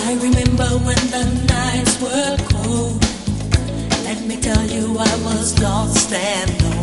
I remember when the nights were cold. Let me tell you, I was lost and alone.